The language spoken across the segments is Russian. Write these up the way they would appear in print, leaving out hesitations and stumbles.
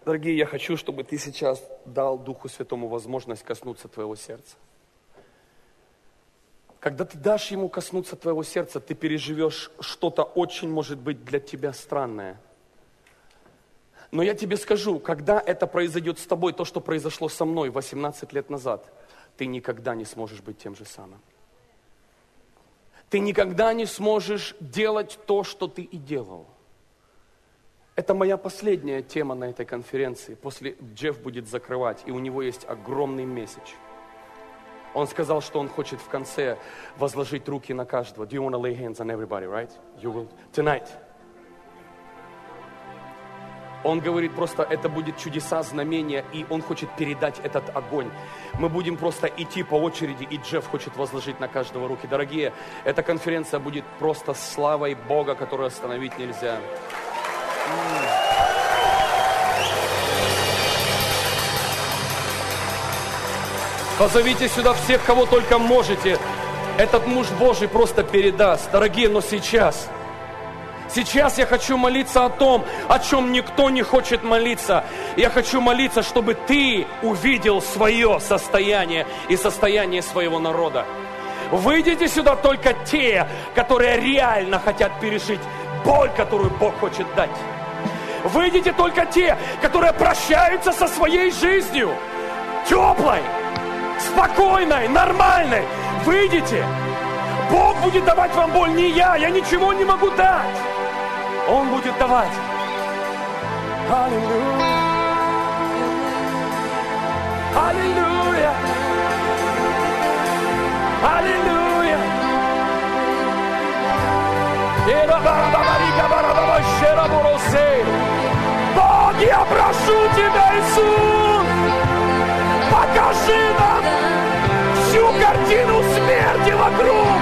Дорогие, я хочу, чтобы ты сейчас дал Духу Святому возможность коснуться твоего сердца. Когда ты дашь Ему коснуться твоего сердца, ты переживешь что-то очень, может быть, для тебя странное. Но я тебе скажу, когда это произойдет с тобой, то, что произошло со мной 18 лет назад, ты никогда не сможешь быть тем же самым. Ты никогда не сможешь делать то, что ты и делал. Это моя последняя тема на этой конференции. После Джефф будет закрывать, и у него есть огромный месседж. Он сказал, что он хочет в конце возложить руки на каждого. Do you want to lay hands on everybody, right? You will tonight. Он говорит просто, это будет чудеса, знамения, и он хочет передать этот огонь. Мы будем просто идти по очереди, и Джефф хочет возложить на каждого руки. Дорогие, эта конференция будет просто славой Бога, которую остановить нельзя. Позовите сюда всех, кого только можете. Этот муж Божий просто передаст. Дорогие, но сейчас я хочу молиться о том, о чем никто не хочет молиться. Я хочу молиться, чтобы ты увидел свое состояние и состояние своего народа. Выйдите сюда только те, которые реально хотят пережить боль, которую Бог хочет дать. Выйдите только те, которые прощаются со своей жизнью. Теплой, спокойной, нормальной. Выйдите. Бог будет давать вам боль, не я ничего не могу дать. Он будет давать. Аллилуйя. Аллилуйя. Аллилуйя. Бог, я прошу Тебя, Иисус, покажи нам всю картину смерти вокруг.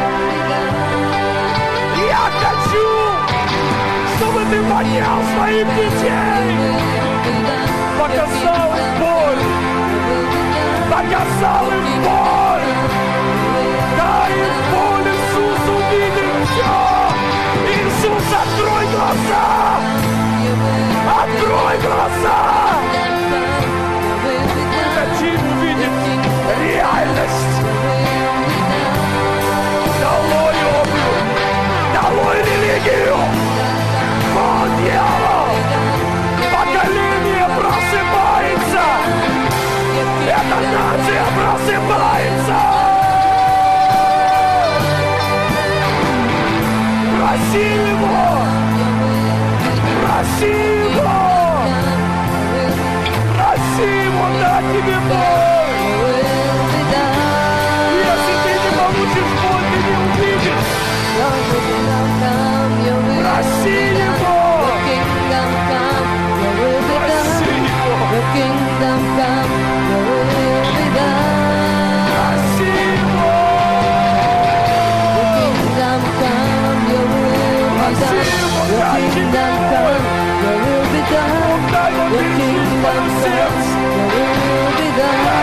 Я хочу, чтобы Ты поднял своих детей, показал им боль, дай им боль, Иисус увидит все. Иисус, открой глаза, мы хотим увидеть реальность. Долой обувь, долой религию. Вон дьявол! Поколение просыпается! Эта нация просыпается! Проси Его! Проси Его! Проси Его дать тебе боль! Если ты не получишь боль, ты не увидишь! Проси Его! Проси Его! Проси Его! Дай тебе боль! Дай нам пережить твое сердце! Дай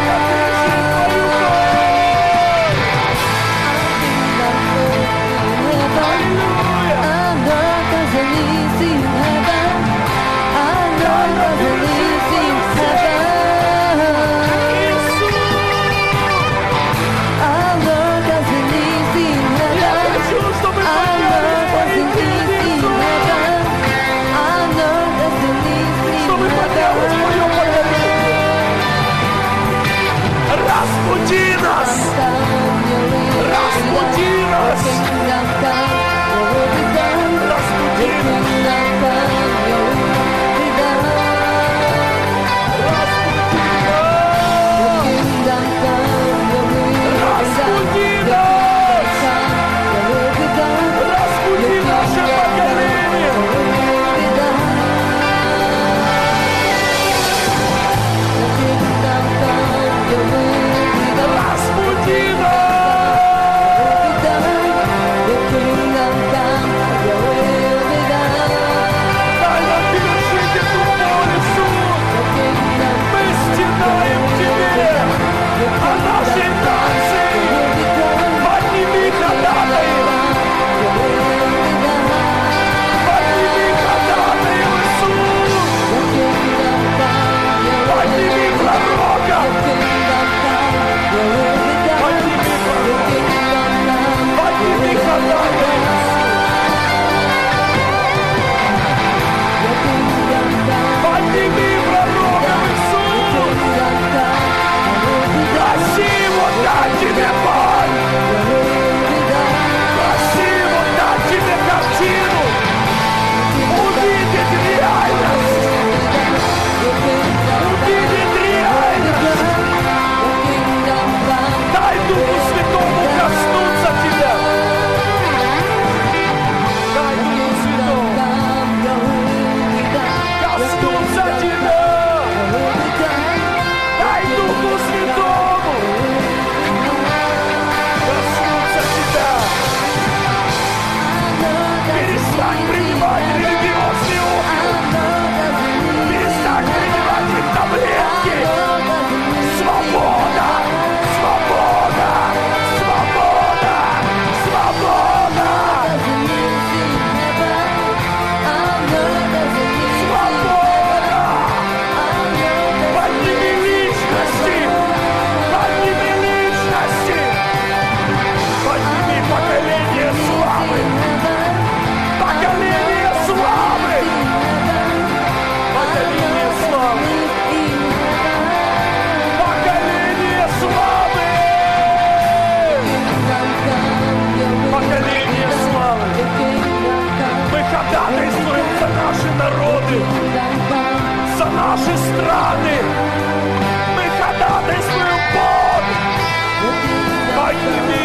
наши народы, за наши страны. Мы ходатайствуем, Бог. Подними,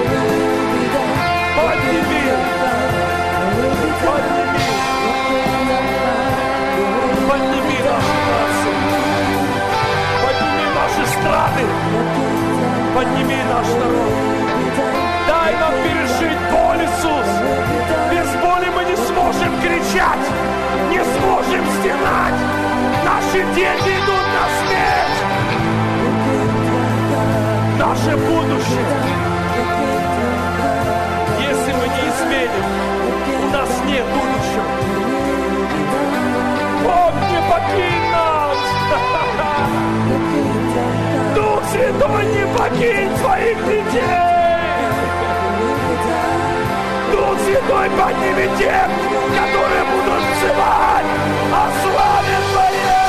подними, подними, подними наши нации, подними наши страны, подними наш народ. Дай нам пережить боль, Иисус. Без боли мы не сможем кричать, не сможем стенать. Наши дети идут на смерть. Наше будущее, если мы не изменим, у нас нет будущего. Бог, не покинь нас! Дух Святой, не покинь своих детей! Дух Святой, подними тех, которые будут взывать о славе Твоей!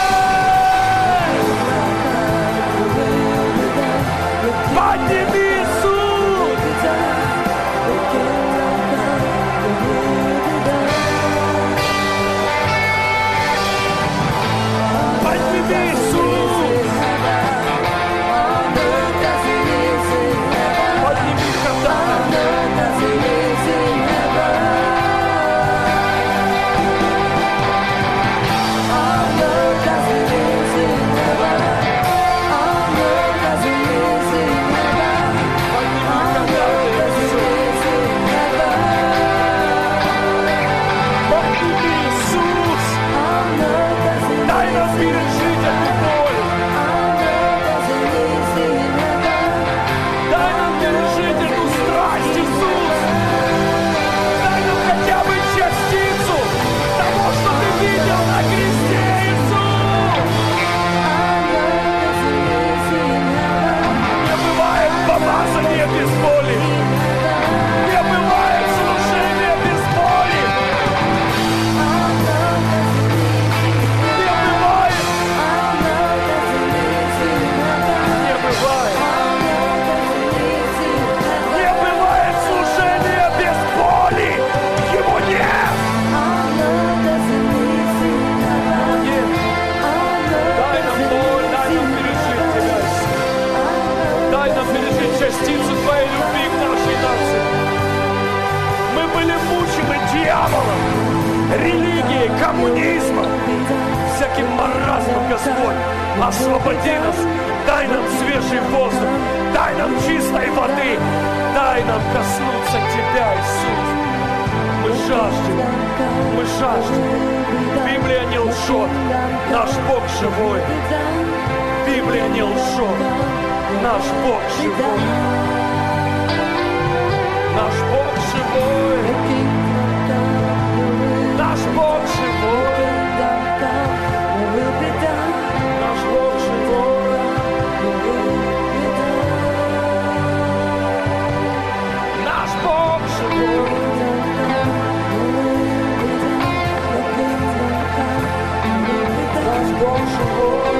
Подними, Иисус! Подними, Иисус! Подними когда-то! Без боли. Не бывает служения без боли. Не бывает. Не бывает. Не бывает служения без боли. Его нет. Нет. Дай нам боль, дай нам пережить Тебя. Дай нам пережить частицу Твоей любви к нашей нации. Мы были мучены дьяволом, религией, коммунизмом, всяким маразмом, Господь. Освободи нас, дай нам свежий воздух, дай нам чистой воды, дай нам коснуться Тебя, Иисус. Мы жаждем, мы жаждем. Библия не лжет, наш Бог живой. Библия не лжет. Наш Бог живой. Наш Бог живой. Наш Бог живой. Наш Бог живой. Наш Бог живой. Наш Бог живой.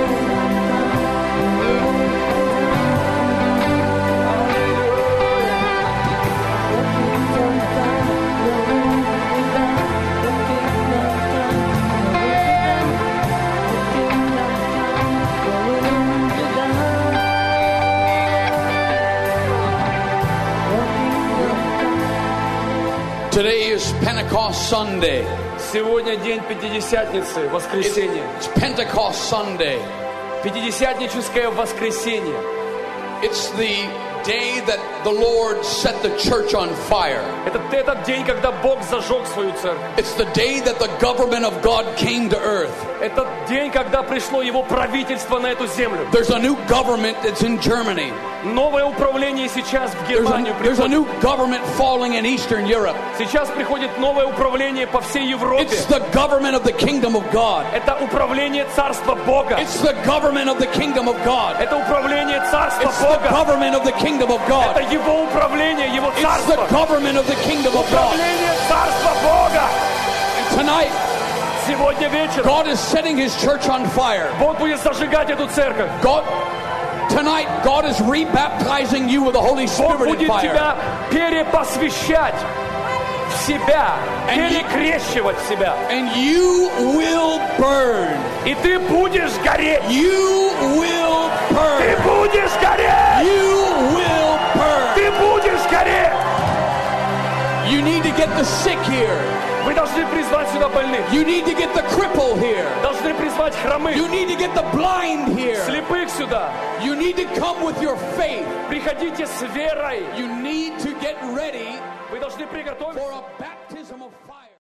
Today is Pentecost Sunday. Сегодня день Пятидесятницы, воскресенье. It's Pentecost Sunday. Пятидесятническое воскресенье. It's the day that the Lord set the church on fire. Это этот день, когда Бог зажег свою церковь. It's the day that the government of God came to earth. Это день, когда пришло Его правительство на эту землю. There's a new government that's in Germany. Новое управление сейчас в Германию There's a приходит. new government falling in Eastern Europe. Сейчас приходит новое управление по всей Европе. It's the government of the kingdom of God. Это управление Царства Бога. It's the government of the kingdom of God. Это управление Царства It's the Бога. government of the kingdom of God. Это Его управление, Его It's the Царство. government of the kingdom of God. Управление Царства Бога. And tonight, Сегодня вечером God is setting His church on fire. Бог будет зажигать эту церковь. Tonight, God is rebaptizing you with the Holy Бог Spirit and будет fire. тебя перепосвящать в себя, перекрещивать себя. And you will burn. И ты будешь гореть. You will burn. Ты будешь гореть. You will burn. Ты будешь гореть. You need to get the sick here. Вы должны призвать сюда больных. You need to get the cripple here. Должны призвать хромых. You need to get the blind here. Слепых сюда. You need to come with your faith. Приходите с верой. You need to get ready Вы должны приготовиться. for a baptism.